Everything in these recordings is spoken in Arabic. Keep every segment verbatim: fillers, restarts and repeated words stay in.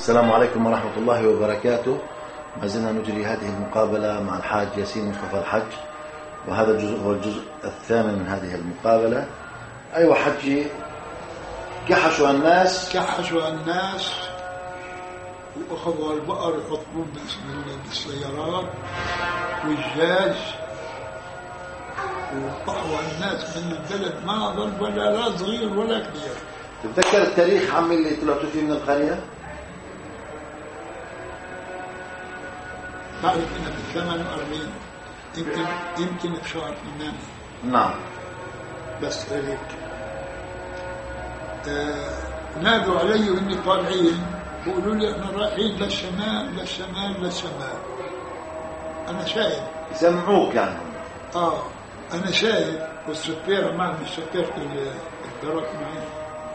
السلام عليكم ورحمة الله وبركاته. ما زلنا نجري هذه المقابلة مع الحاج ياسين مصطفى الحج، وهذا الجزء هو الجزء الثامن من هذه المقابلة. أيوة حجي، كحشوا الناس كحشوا الناس وأخذوا البقر يحطون بالسيارات والجاج وطحوا الناس من البلد، ما ظل ولا لا صغير ولا كبير. تتذكر التاريخ عمي اللي طلعتوا فيه من القرية؟ بعرف انها ب ثمانية وأربعين، يمكن يمكن بشهر ثمانية. نعم. بس هيك آه نادوا علي واني طالعين، بيقولوا لي احنا رايحين للشمال للشمال للشمال. انا شايف يسمعوك يعني. اه انا شايف، والسفيره معي، سفيره الدرك معي،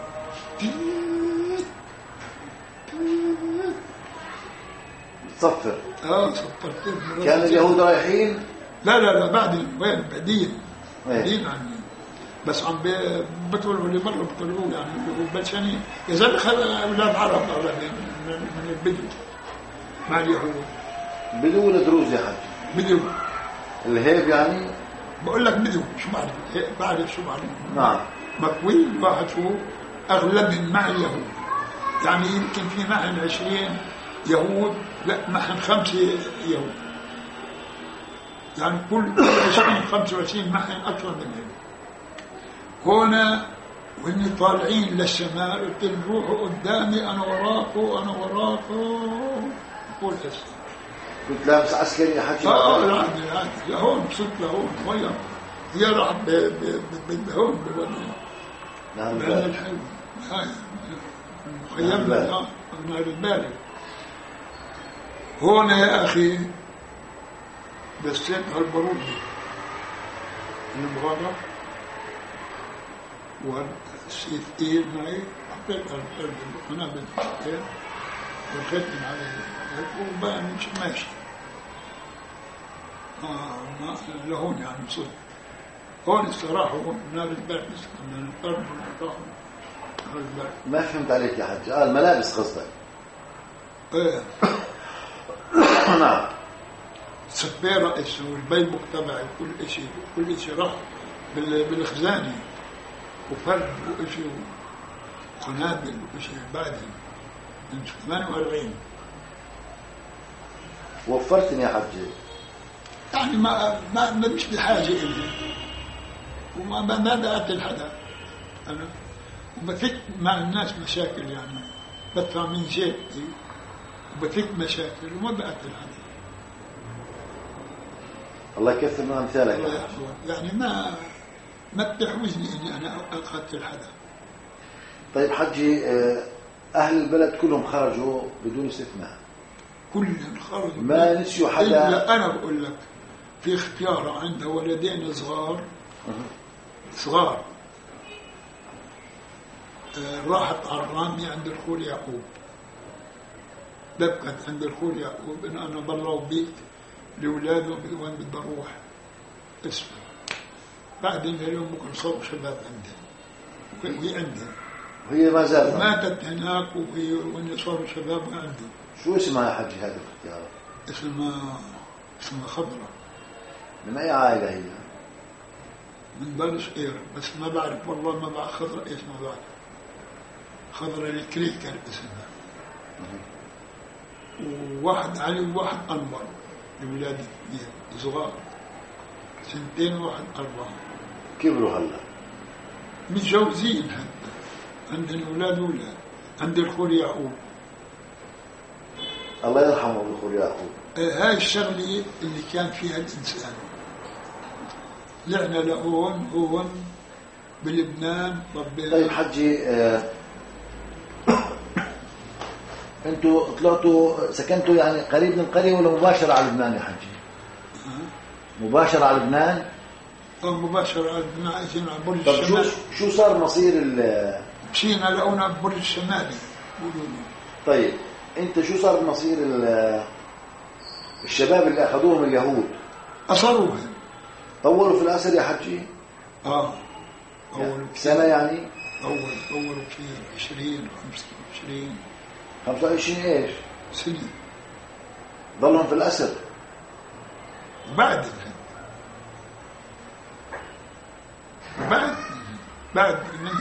تصفر. اه صفرت. كان اليهود رايحين؟ لا لا لا بعدين، وين بعدين بعدين ايه؟ عني، بس عم بطلعوا اللي برا بطلعوا يعني بلشانين. يا زلمه خلى اولاد عرب من من البدو مع اليهود. بدو ولا دروز يا حاج؟ بدو. الهيب يعني؟ بقول لك بدو، شو بعرف؟ بعرف شو بعرف. نعم. مكوي واحد فوق اغلبهم مع اليهود، يعني يمكن في معهم عشرين يهود، لا معهم خمسه يهود، يعني كل عشرين خمسة وعشرين معهم اكثر منهم. هنا وإني طالعين للشمال، قلت لهم روحوا قدامي، أنا وراكم أنا وراكم. قول إيش؟ كنت لابس عسكري يا حاج؟ آه آه لا لهون، وصلت لهون ويا هي راح بهون بودي. نعم. بعد الحلو هاي مخيمنا الآن من البالي. هون يا أخي بسيت هالبرودي المغارة والسيف إيد معي، حطيت القنابل حطيت والختم عليه وبقى مش ماشي. آه ما لهون يعني صدق. هون استراحوا من البلد، من القرب والراحوا البلد. ما فهمت عليك يا حاج. آه الملابس قصدك؟ ايه. نعم. سفيرة اسمه والبيبك تبعي كل شيء، كل شيء راح بالخزانة وفرد وإشي وقنابل وإشي بعدين من ثمانية وأربعين. وفرتني يا حجي. يعني ما ما مش بحاجة إلي، وما ما بقتل حدا أنا، وبفك مع الناس مشاكل، يعني بدفع من جيبتي وبفك مشاكل وما بقتل حدا. الله يكثر من أمثالك. الله يعني ما ما بتحوزني إني أنا أقتل حدا. طيب حجي، أهل البلد كلهم خرجوا بدون استثناء؟ كلهم خرجوا ما نسيوا حدا؟ إلا أنا بقول لك في اختيار عنده ولدين صغار صغار آه راحت على الرامي عند الخول يعقوب، ببكت عند الخول يعقوب إن أنا بلغ بيك لأولاده وين بدي أروح اسمه. بعدين اليوم بكره صاروا شباب عندهم وهي عندهم، وهي ما زالت ماتت هناك، وهي وين صاروا شباب عندهم. شو اسمها يا حجي هذه الاختيار؟ اسمها اسمها خضرة. من أي عائلة هي؟ من بني صقير، بس ما بعرف والله، ما بعرف خضرة ايش، ما بعرف. خضرة الكريك كان اسمها. وواحد علي وواحد أنور، لولادي صغار سنتين وواحد أربعة. كبروا هلا؟ متجوزين حتى، عندنا أولاد وولاد. عند الخول يعقوب الله يرحمه الخول يعقوب. آه هاي الشغلة اللي كان فيها الإنسان. لعنا لهون هون بلبنان ربنا. طيب حجي، آه انتوا طلعتوا سكنتوا يعني قريب من القرية ولا مباشرة على لبنان يا حجي؟ أه؟ مباشرة على لبنان؟ اه مباشرة على لبنان. اجينا على برج طب الشمالي. شو شو صار مصير ال مشينا لقونا برج الشمالي بيقولوا لي. طيب انت شو صار مصير الشباب اللي اخذوهم اليهود؟ اصروهم. طولوا في الاسر يا حجي؟ اه اول سنة يعني؟ اول اول في عشرين خمسة وعشرين خمسة وعشرين ايش؟ سنة. ضلهم في الأسر بعد الحج. بعد بعد من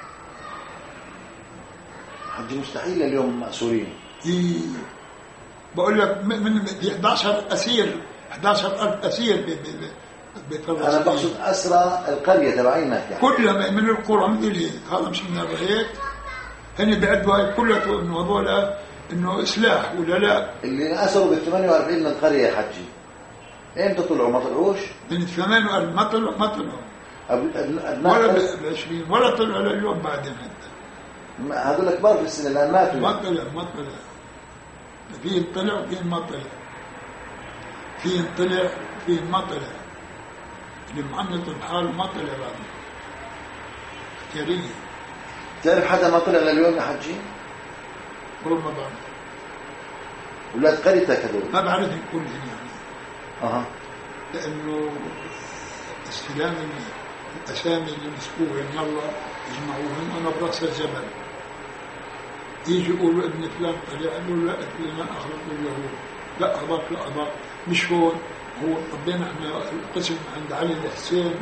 حج مستحيل اليوم مأسورين. إيه. بقول لك من أحد عشر أسير أحد عشر ألف أسير بفلسطين. أنا بقصد أسرى القرية تبعينك يعني. كلها من القرى مثل هيك، هذا مش من هيك. هن بيعدوا هاي كلها إنه هذول إنه إصلاح ولا لا؟ اللي أسروا بال ثمانية وأربعين من القرية يا حجي إمتى طلعوا؟ ما طلعوش؟ من ثمانية وأربعين ما طلعوا ما طلعوا. ولا بالعشرين ولا طلعوا لليوم بعدين حتى. هذول كبار في السن الآن ماتوا. ما طلع ما طلع. فين طلع وفين ما طلع. فين طلع وفين ما طلع. اللي معنط الحال ما طلع بعدين. كريه. تعرف حدا ما طلع لليوم يا حجي؟ والله ما بعرف. ولاد قريتك هذول؟ ما بعرفهم كلهم يعني. أها. لأنه استلام الأسامي اللي مسكوها من الله يجمعوهم أنا برأس الجبل. يجي يقولوا ابن فلان طلع، يقولوا لا فلان أخرجوا اليهود، لا أباك لا أباك مش هون. هو ربنا احنا القسم عند علي الحسين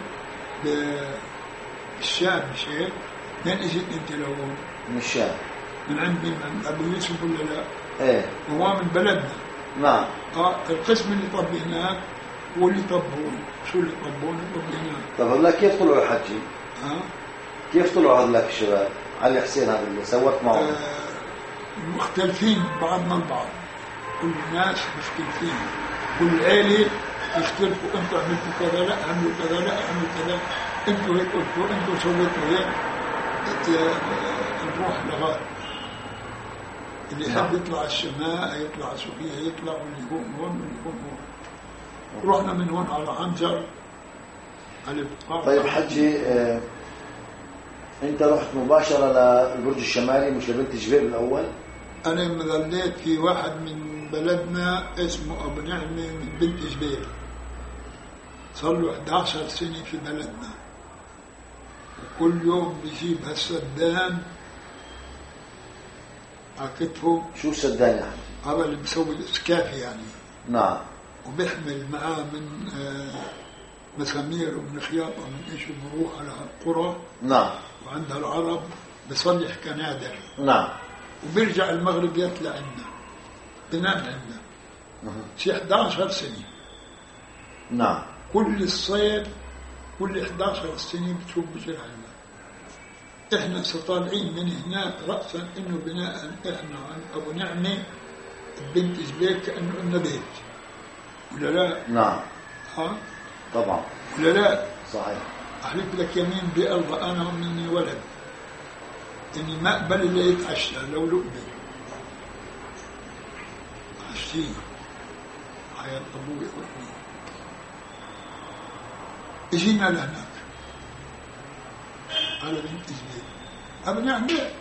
بالشام مش هيك؟ من اجيت انت لهون؟ من الشام. من عند من عند ابو يوسف ولا لا؟ ايه. وهو من بلدنا. نعم. اه القسم اللي طب هناك هو اللي طب هون. شو اللي طب هون طب هناك. طب هلا كيف طلعوا يا حجي؟ ها؟ آه؟ كيف طلعوا هذول الشباب؟ علي حسين هذا اللي سوت معهم. آه مختلفين بعضنا البعض. كل الناس مختلفين. كل عائلة يختلفوا. انتوا عملتوا كذا لا عملوا كذا لا عملوا كذا. انتوا هيك قلتوا انتوا سويتوا هيك. نروح لغاية اللي يحب يطلع الشماء يطلع سوريا يطلع واللي هون هون واللي هون هون. رحنا من هون على عنجر على البقاع. طيب حجي اه انت رحت مباشرة للبرج الشمالي مش لبنت جبيل الأول؟ أنا مظليت في واحد من بلدنا اسمه أبو نعمة من بنت جبيل. صار له أحد عشر سنة في بلدنا. وكل يوم بيجيب هالسدان على كتفه. شو السدان يعني؟ هذا اللي بيسوي الإسكافي يعني. نعم. وبيحمل معاه من آه مسامير ومن خياطة من إيش بروح على القرى. نعم. وعندها العرب بصلح كنادر. نعم. وبيرجع المغرب يطلع عندنا بنام عندنا. شي أحد عشر سنة. نعم. كل الصيف كل أحد عشر سنة بتشوف بجر عندنا. إحنا سطالعين من هناك رأسا إنه بناء إحنا عن أبو نعمة بنت جبيل كأنه إنه بيت. ولا لا؟ نعم. ها؟ طبعا. ولا لا؟ صحيح. أحلف لك يمين بألغى أنا ومني ولد إني ما أقبل اللي يتعشى لو لقبي عشتيه حياة أبوي وأمي. اجينا لهناك على بنت جبيل. أبو نعمة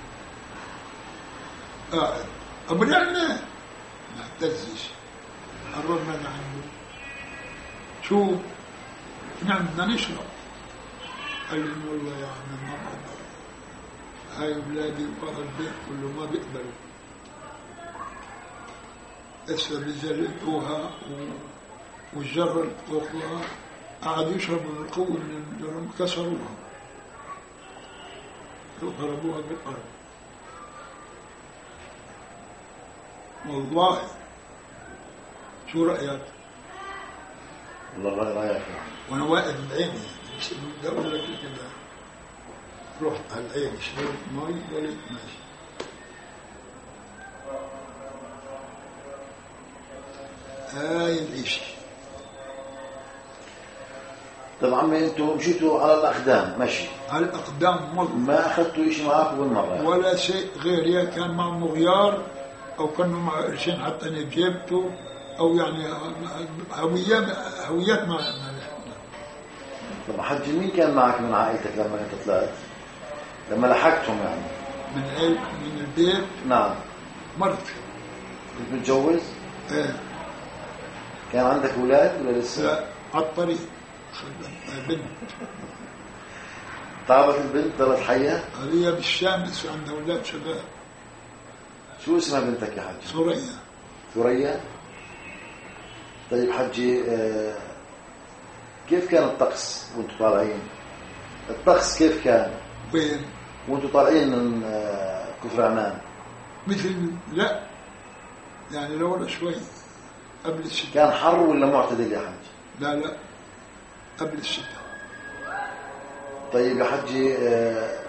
قاعد. أبو نعمة ما اهتزش. قررنا لعنده. شو نعم بدنا نشرب. قال لي والله يا عم ما بقدر. هاي أولادي وقال البيت كله ما بيقبلوا. هسه بيجلدوها والجرة الأخرى قعدوا يشربوا بالقوة لما كسروها وضربوها بالأرض. والله شو رأيك؟ والله رأيك. وأنا واقف بعيني بس بدي أقول لك كده. رحت على العين شربت مي ولقيت ماشي. هاي الإشي. طب عمي انتوا مشيتوا على الأقدام ماشي. على الأقدام مضر. ما أخذتوا إشي معاكم بالمرة؟ ولا شيء غير يا كان مع مغيار أو كانوا مع قرشين حتى نجيبته أو يعني هويات هويات ما ما طب حجي مين كان معك من عائلتك لما انت طلعت؟ لما لحقتهم يعني؟ من عيل من البيت. نعم. مرتي. كنت متجوز؟ ايه. كان عندك أولاد ولا لسه؟ لا على الطريق. بنت. تعبت البنت ضلت حية؟ هي بالشام بس عندها أولاد شباب. شو اسمها بنتك يا حجي؟ ثريا. ثريا. طيب حجي، آه كيف كان الطقس وانتم طالعين؟ الطقس كيف كان؟ وين؟ وانتم طالعين من آه كفر عمان. مثل لا يعني لولا شوي قبل الشتاء. كان حر ولا معتدل يا حجي؟ لا لا قبل الشتاء. طيب يا حجي، آه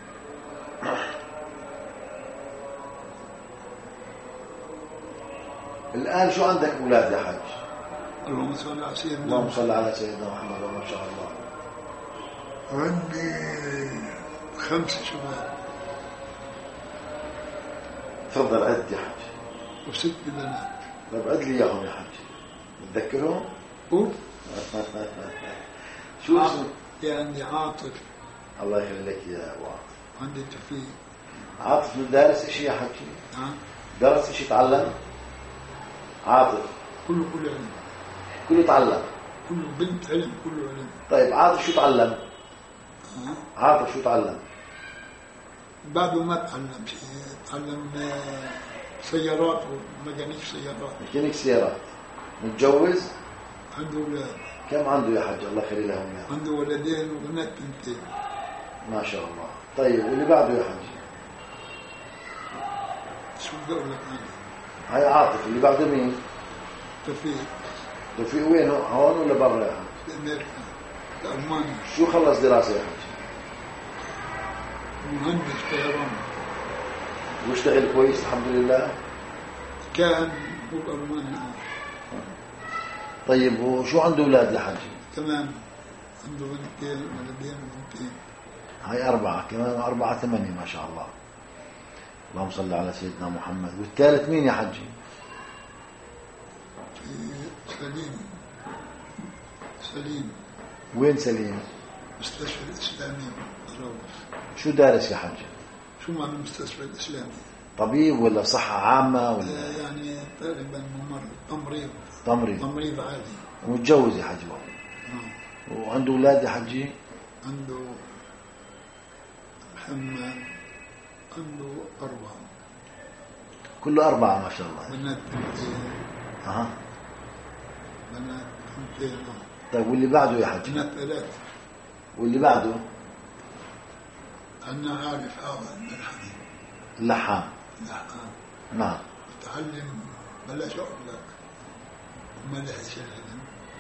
الآن شو عندك أولاد يا حج؟ اللهم صل على سيدنا اللهم صل على سيدنا محمد ما شاء الله. عندي خمسة شباب. تفضل عد يا حج. وست بنات. طيب عد لي إياهم يا حج. بتذكرهم؟ هو شو اسمه؟ عندي عاطف. الله يخليك يا أبو عاطف. عندي توفيق. عاطف دارس إشي يا حجي؟ نعم. درس إشي تعلم؟ عاطف كله كله علم. كله تعلم. كله بنت علم كله علم. طيب عاطف شو تعلم؟ أه؟ عاطف شو تعلم؟ بعده ما تعلم شيء. تعلم سيارات وميكانيك سيارات. ميكانيك سيارات. متجوز؟ عنده أولاد. كم عنده يا حج الله يخلي لهم اياه؟ عنده ولدين وبنات بنتين. ما شاء الله. طيب واللي بعده يا حج؟ شو بدي اقول لك انا؟ هاي عاطف. اللي بعده مين؟ توفيق. توفيق وين؟ هون ولا برا يا حج؟ بأمريكا بألمانيا. شو خلص دراسة يا حج؟ مهندس طيران. واشتغل كويس الحمد لله؟ كان هو بألمانيا. طيب وشو عنده أولاد يا حج؟ تمام. عنده بنتين ولدين وبنتين. هاي أربعة كمان. أربعة ثمانية ما شاء الله. اللهم صل على سيدنا محمد. والثالث مين يا حجي؟ سليم. سليم. وين سليم؟ مستشفى الإسلامي روض. شو دارس يا حجي؟ شو معنى المستشفى الإسلامي؟ طبيب ولا صحة عامة ولا؟ يعني تقريبا ممرض. تمريض. تمريض. تمريض عادي. ومتجوز يا حجي؟ نعم. وعنده أولاد يا حجي؟ عنده محمد عنده أربعة. كله أربعة ما شاء الله. بنات بنتين. أها. بنات بنتين. طيب واللي بعده يا حجي؟ بنات ثلاثة. واللي بعده؟ عنا عارف هذا الحديث. اللحام. لحام. نعم. تعلم بلاش أقول لك وما لحش العلم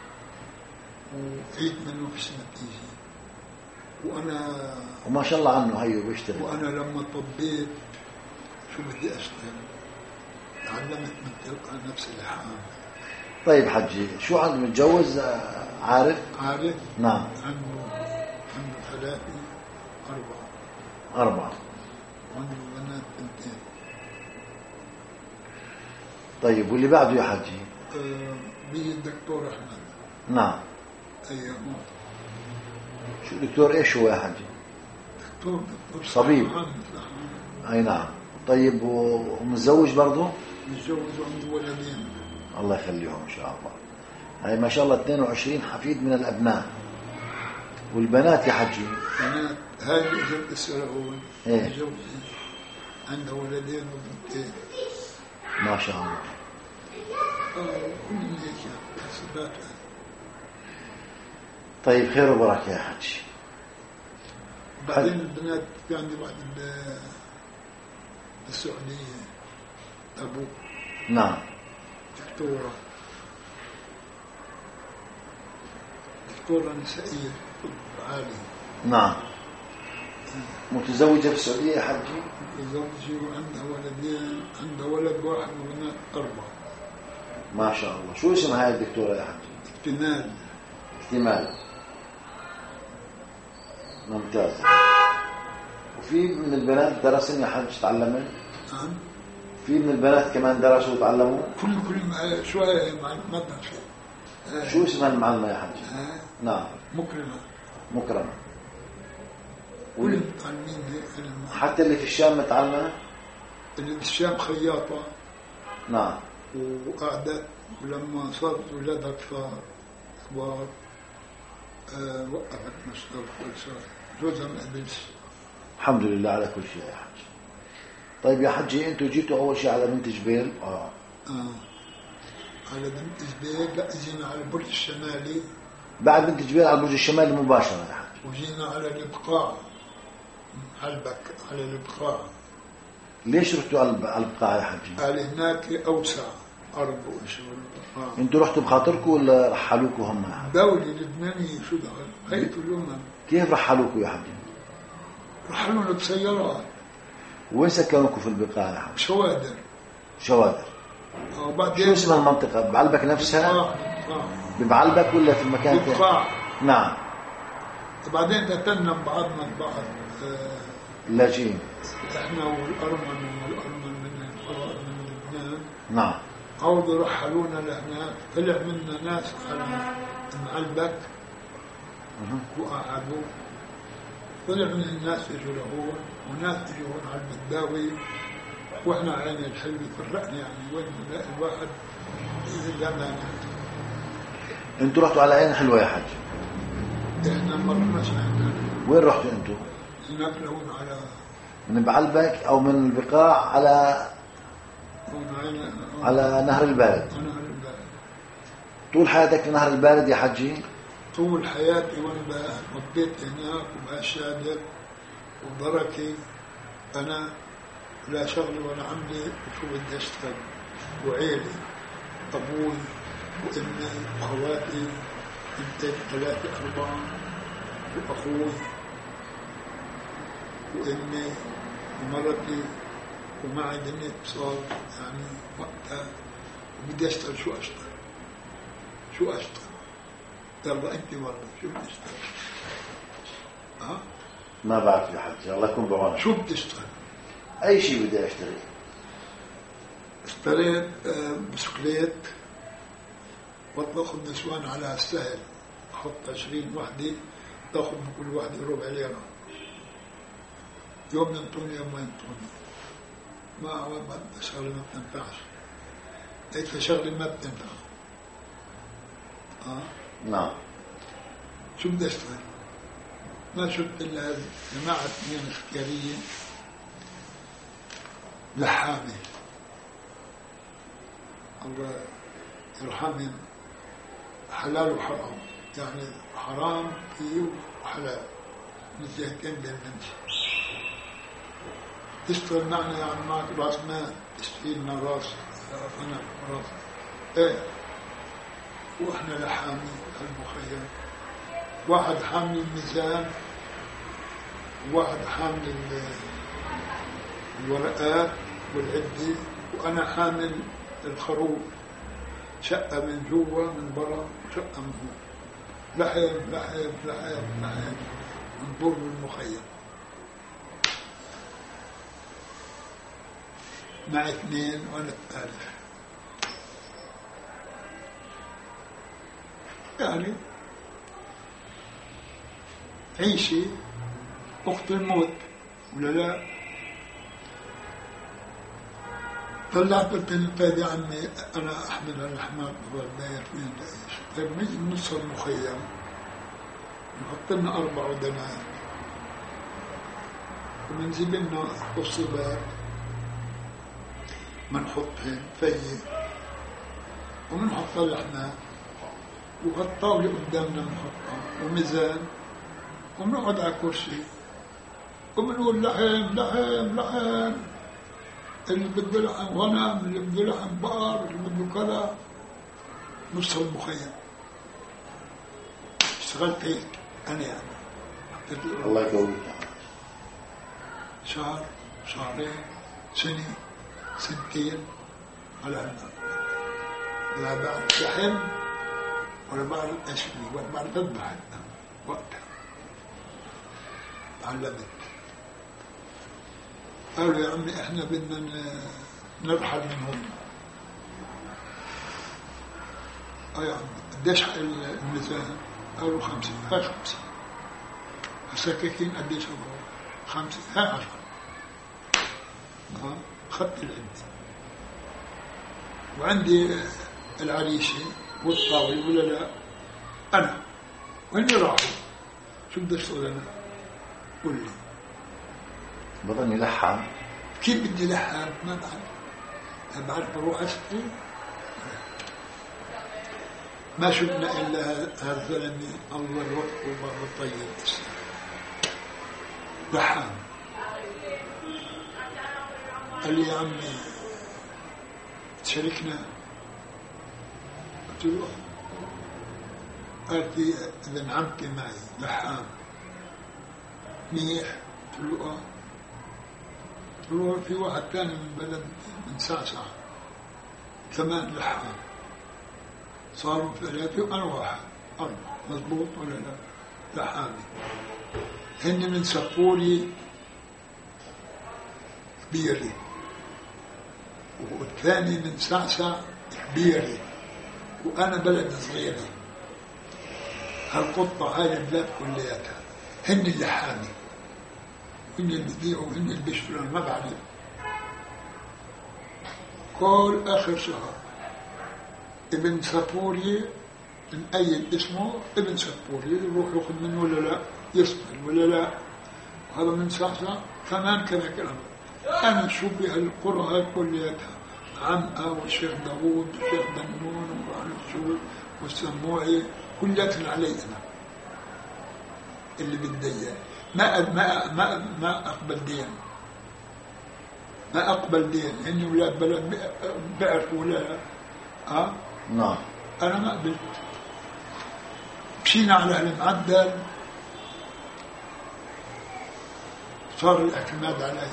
وعيد منه في النتيجة. وأنا وما شاء الله عنه هيو بيشتغل. وأنا لما طبيت شو بدي أشتغل تعلمت من تلقى نفس اللحام. طيب حجي شو عنده؟ متجوز عارف؟ عارف. نعم. عنده عنده ثلاثة أربعة. أربعة. عنده بنات بنتين. طيب واللي بعده يا حجي؟ آه بيجي الدكتور أحمد. نعم. أيوه. شو دكتور ايش هو يا حجي؟ دكتور دكتور طبيب. صحة. اي نعم. طيب ومتزوج برضه؟ متزوج وعنده ولدين. الله يخليهم ان شاء الله. هاي ما شاء الله اثنين وعشرين حفيد من الابناء. والبنات يا حجي؟ بنات هاي اللي اجت السرعون. ايه. متزوجة عندها ولدين وبنتين. ما شاء الله. اه كل هيك حساباتها. طيب خير وبركة يا حجي. بعدين البنات في عندي واحد بالسعودية أبوه. نعم. دكتورة دكتورة نسائية طب عالي. نعم. متزوجة في السعودية يا حجي؟ متزوجة وعندها ولدين. عندها ولد واحد وبنات أربعة. ما شاء الله. شو اسم هاي الدكتورة يا حجي؟ اكتمال. اكتمال. ممتاز. وفي من البنات درسن يا حج تعلمن؟ نعم. في من البنات كمان درسوا وتعلموا؟ كل كل شوية مع المدرسة. شو اسمها المعلمة يا حج؟ نعم. مكرمة. مكرمة. كل المتعلمين هيك. حتى اللي في الشام متعلمة؟ اللي في الشام خياطة. نعم. وقعدت ولما صارت ولادها كفار كبار أه وقفت مشتغل كل شهر. جوزها ما قبلش. الحمد لله على كل شيء يا حج. طيب يا حجي انتوا جيتوا اول شيء على بنت جبيل؟ اه اه على بنت جبيل. لا جينا على البرج الشمالي. بعد بنت جبيل على البرج الشمالي مباشرة يا حجي. وجينا على البقاع، علبك على البقاع. ليش رحتوا على البقاع يا حجي؟ قال هناك اوسع ارض وشغل. آه. انتوا رحتوا بخاطركم ولا رحلوكم هم يا حجي؟ دولة لبنانية شو دخل؟ هيئة الامم. كيف رحلوكم يا حجي؟ رحلونا بسيارات. وين سكنوكم في البقاع يا حجي؟ شوادر. شوادر. وبعدين شو اسم المنطقة؟ بعلبك نفسها؟ اه ببعلبك ولا في المكان الثاني؟ بقاع. نعم. وبعدين قتلنا بعضنا البعض. آه اللاجئين. احنا والارمن والارمن من من لبنان. نعم. عودوا رحلونا لهناك. طلع منا ناس على معلبك وقعدوا. طلع من الناس اجوا لهون وناس اجوا هون على البداوي. واحنا عين الحلو فرقنا يعني وين نلاقي الواحد اذا لا. انتوا رحتوا على عين حلوة يا حاج؟ احنا ما رحناش عندنا. وين رحتوا انتوا؟ هناك لهون على من بعلبك او من البقاع على على, على نهر البارد. نهر البارد. طول حياتك في نهر البارد يا حجي؟ طول حياتي وانا ربيت هناك وبأشادر وبركي. انا لا شغلي ولا عملي وشو بدي اشتغل. وعيلي ابوي وامي واخواتي بنتين ثلاثه اربعه واخوي وامي ومرتي ومعي دنيا اتصال يعني وقتها. وبدي اشتغل. شو اشتغل؟ شو اشتغل؟ يلا انت والله شو بدي اشتغل؟ ها؟ ما بعرف يا حجي الله يكون بعونك. شو بتشتغل؟ اي شيء بدي اشتري. اشتريت بسكليت واطبخ النسوان على السهل. احط عشرين وحده تاخذ بكل وحده ربع ليره. يوم ينطوني يوم ما ينطوني. ما شغله ما بتنفعش. لقيت شغله ما بتنفع. اه نعم. شو بدي اشتغل؟ ما شفت الا هذه جماعه اثنين اختياريه لحامه. الله يرحمهم. حلال وحرام يعني حرام فيه وحلال مثل هيكين بنمشي. تشتغل معنا يعني معك راس مال تشتري لنا راس انا راس ايه. واحنا لحامي المخيم. واحد حامل الميزان وواحد حامل الورقات والعدة وانا حامل الخروف. شقة من جوا من برا وشقة من هون. لحم لحم لحم لحم نضر بالمخيم. مع اثنين وانا الثالث. يعني عيشي وقت الموت ولا لا. طلعت قلت للفادي عمي انا احمل الرحمن والداير فين لايش. طيب نيجي بنص المخيم نحط لنا اربع ودنات وبنجيب لنا قصبات منحطهن فيه ومنحط اللحمة وهالطاولة قدامنا منحطها وميزان وبنقعد على كرسي وبنقول لحم لحم لحم. اللي بده لحم غنم، اللي بده لحم بقر، اللي بده كذا. نص المخيم اشتغلت هيك انا يعني. الله يقويك. شهر شهرين سنة سنتين على هالنار. لا بعد لحم ولا بعد اشوي ولا بعد اذبح وقتها. علمت. قالوا يا عمي احنا بدنا نرحل من هون. اه يا عمي قديش الميزان؟ قالوا خمسة. هاي خمسة. السكاكين قديش هو؟ خمسة. هاي عشرة. اه خدت العد. وعندي العريشة والطاولة ولا لا؟ أنا وين راحوا؟ شو بدي أشتغل أنا؟ قول لي. بضلني لحم كيف بدي لحام ما بعرف، ما بعرف بروح أشتري. ما شفنا إلا هذا الزلمة الله الوقت وباب الطيب لحام. قال لي يا عمي تشاركنا؟ قلت له قال لي إذا نعمتي معي لحام منيح؟ قلت له اه. قلت له في واحد ثاني من بلد من سعسع كمان لحام، صاروا ثلاثة وأنا واحد أربعة، مضبوط ولا لا؟ لحامي هن من سبوري كبيري والثاني من سعسع كبيري وأنا بلد صغيرة. هالقطة هاي البلاد كلياتها هن اللحامي، هن اللي بيبيعوا هن اللي بيشتروا. ما بعرف. كل آخر شهر ابن سبوري نقيد اسمه ابن سبوري يروح ياخذ منه ولا لا، يصبر ولا لا. وهذا من سعسع كمان كذا كلام. أنا شو بهالقرى هاي كلياتها عمقة والشيخ داوود والشيخ بنون وعارف شو والسموعي كلياتهم علي أنا اللي بدي ما ما ما ما أقبل دين، ما أقبل دين. إني ولاد بلد بيعرفوا ولا لا؟ أه؟ نعم. أنا ما قبلت. مشينا على المعدل صار الاعتماد علي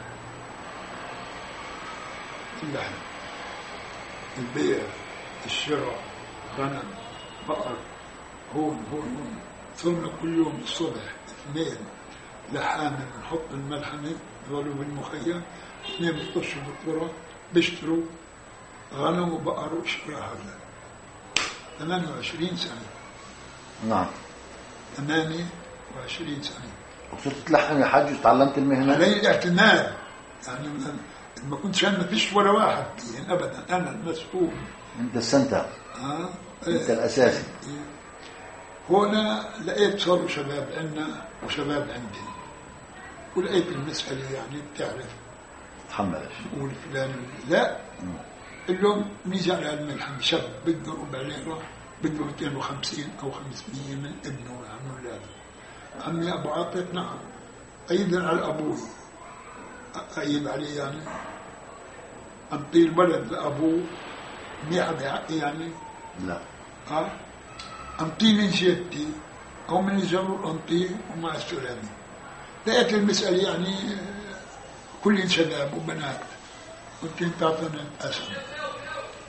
اللحم، البيع، الشراء، غنم، بقر، هون هون هون. صرنا كل يوم الصبح اثنين لحامة بنحط الملحمة ظلوا بالمخيم، اثنين بيطشوا بالقرى بيشتروا غنم وبقر وشراء. هذا ثمانية وعشرين سنة. نعم ثمانية وعشرين سنة وصرت تلحم يا حاج وتعلمت المهنة؟ علي الاعتماد يعني ما كنتش أنا، ما فيش ولا واحد يعني أبدا، أنا المسؤول. أنت السنتر. آه. أنت الأساسي. هنا لقيت صاروا شباب عندنا وشباب عندي، ولقيت المسألة يعني بتعرف تحملش تقول فلان لا. اليوم نيجي على الملحم شاب بده ربع ليرة بده مئتين وخمسين أو خمسمية من ابنه وعن ولاده. عمي أبو عاطف نعم أيضا على أبوه أيد عليه يعني أنطي الولد لأبوه منيحة يعني لا ها أنطي من جدي أو من الجبر أنطي ومع السلامة. لقيت المسألة يعني كل شباب وبنات ممكن تعطينا الأسم.